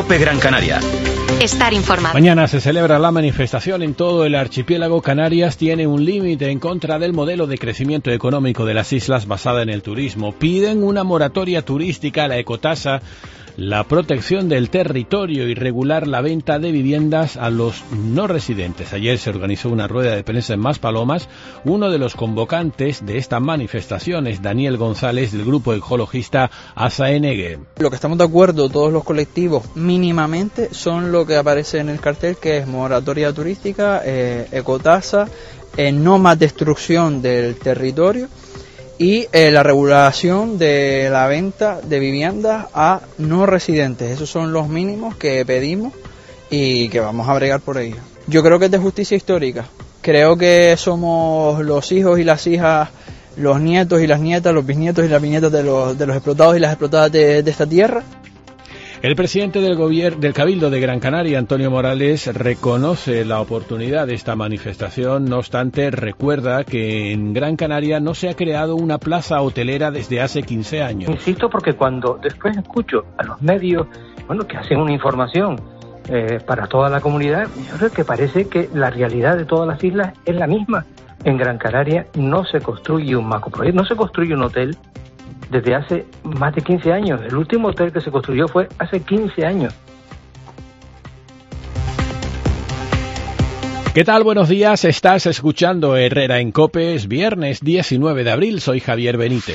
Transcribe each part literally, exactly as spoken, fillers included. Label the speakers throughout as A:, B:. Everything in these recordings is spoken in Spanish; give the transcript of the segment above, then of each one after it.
A: COPE Gran Canaria.
B: Estar informado.
C: Mañana se celebra la manifestación en todo el archipiélago. Canarias tiene un límite en contra del modelo de crecimiento económico de las islas basada en el turismo. Piden una moratoria turística, la ecotasa, la protección del territorio y regular la venta de viviendas a los no residentes. Ayer se organizó una rueda de prensa en Maspalomas. Uno de los convocantes de esta manifestación es Daniel González, del grupo ecologista Asaenegue.
D: Lo que estamos de acuerdo todos los colectivos mínimamente son lo que aparece en el cartel, que es moratoria turística, eh, ecotasa, eh, no más destrucción del territorio y eh, la regulación de la venta de viviendas a no residentes. Esos son los mínimos que pedimos y que vamos a bregar por ello. Yo creo que es de justicia histórica. Creo que somos los hijos y las hijas, los nietos y las nietas, los bisnietos y las bisnietas de los, de los explotados y las explotadas de, de esta tierra.
C: El presidente del gobierno del Cabildo de Gran Canaria, Antonio Morales, reconoce la oportunidad de esta manifestación. No obstante, recuerda que en Gran Canaria no se ha creado una plaza hotelera desde hace quince años.
E: Insisto, porque cuando después escucho a los medios, bueno, que hacen una información eh, para toda la comunidad, yo creo que parece que la realidad de todas las islas es la misma. En Gran Canaria no se construye un macroproyecto, no se construye un hotel desde hace más de quince años. El último hotel que se construyó fue hace quince años.
C: ¿Qué tal? Buenos días. Estás escuchando Herrera en COPE. Es viernes diecinueve de abril. Soy Javier Benítez.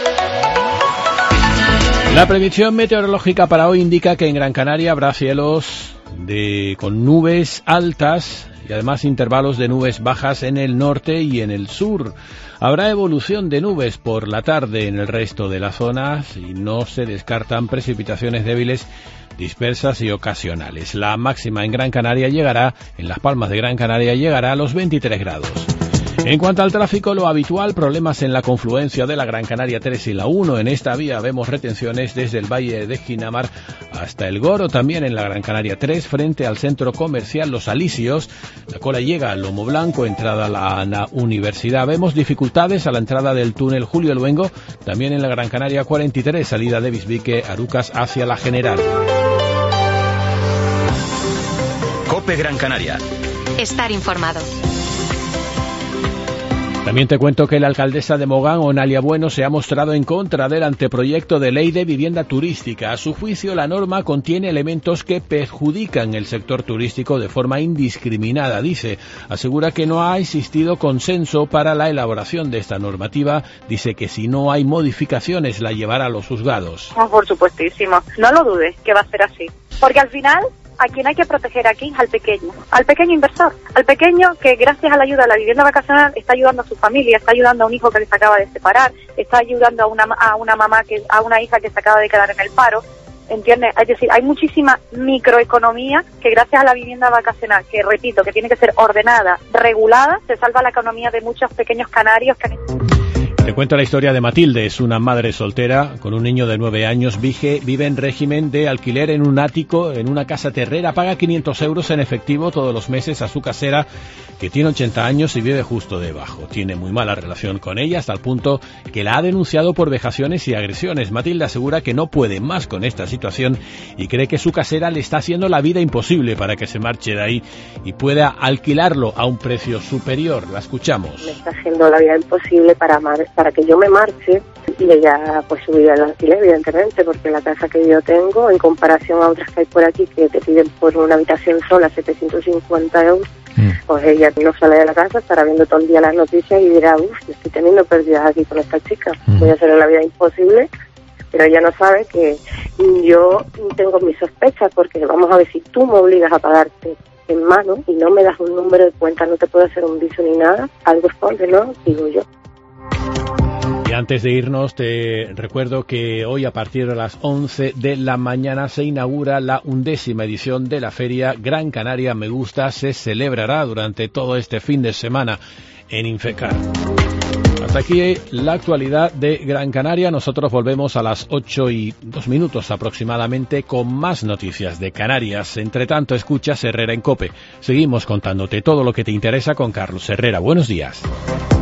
C: La predicción meteorológica para hoy indica que en Gran Canaria habrá cielos de con nubes altas y además intervalos de nubes bajas en el norte y en el sur. Habrá evolución de nubes por la tarde en el resto de las zonas y no se descartan precipitaciones débiles, dispersas y ocasionales. La máxima en Gran Canaria llegará, en Las Palmas de Gran Canaria, llegará a los veintitrés grados. En cuanto al tráfico, lo habitual, problemas en la confluencia de la Gran Canaria tres y la uno. En esta vía vemos retenciones desde el Valle de Ginamar hasta el Goro, también en la Gran Canaria tres, frente al centro comercial Los Alisios. La cola llega al Lomo Blanco, entrada a la, a la universidad. Vemos dificultades a la entrada del túnel Julio Luengo, también en la Gran Canaria cuarenta y tres, salida de Bisbique, Arucas hacia la General.
A: COPE Gran Canaria.
B: Estar informado.
C: También te cuento que la alcaldesa de Mogán, Onalia Bueno, se ha mostrado en contra del anteproyecto de ley de vivienda turística. A su juicio, la norma contiene elementos que perjudican el sector turístico de forma indiscriminada, dice. Asegura que no ha existido consenso para la elaboración de esta normativa. Dice que si no hay modificaciones la llevará a los juzgados.
F: Oh, por supuestísimo. No lo dudes que va a ser así. Porque al final, a quien hay que proteger aquí es al pequeño, al pequeño inversor, al pequeño que gracias a la ayuda de la vivienda vacacional está ayudando a su familia, está ayudando a un hijo que se acaba de separar, está ayudando a una a una mamá que a una hija que se acaba de quedar en el paro, ¿entiendes? Es decir, hay muchísima microeconomía que gracias a la vivienda vacacional, que repito, que tiene que ser ordenada, regulada, se salva la economía de muchos pequeños canarios que han...
C: Te cuento la historia de Matilde. Es una madre soltera con un niño de nueve años. Vive, vive en régimen de alquiler en un ático, en una casa terrera. Paga quinientos euros en efectivo todos los meses a su casera, que tiene ochenta años y vive justo debajo. Tiene muy mala relación con ella, hasta el punto que la ha denunciado por vejaciones y agresiones. Matilde asegura que no puede más con esta situación y cree que su casera le está haciendo la vida imposible para que se marche de ahí y pueda alquilarlo a un precio superior. La escuchamos.
G: Me está haciendo la vida imposible para madre. para que yo me marche y ella pues subir el alquiler, evidentemente, porque la casa que yo tengo, en comparación a otras que hay por aquí que te piden por una habitación sola setecientos cincuenta euros, mm. pues ella no sale de la casa, estará viendo todo el día las noticias y dirá, uff, estoy teniendo pérdidas aquí con esta chica, mm. voy a hacerle la vida imposible, pero ella no sabe que yo tengo mis sospechas, porque vamos a ver, si tú me obligas a pagarte en mano y no me das un número de cuenta, no te puedo hacer un viso ni nada, algo esconde, ¿no? Digo yo.
C: Y antes de irnos, te recuerdo que hoy a partir de las once de la mañana se inaugura la undécima edición de la feria Gran Canaria Me Gusta. Se celebrará durante todo este fin de semana en Infecar. Hasta aquí la actualidad de Gran Canaria. Nosotros volvemos a las ocho y dos minutos aproximadamente con más noticias de Canarias. Entre tanto, escuchas Herrera en COPE. Seguimos contándote todo lo que te interesa con Carlos Herrera. Buenos días.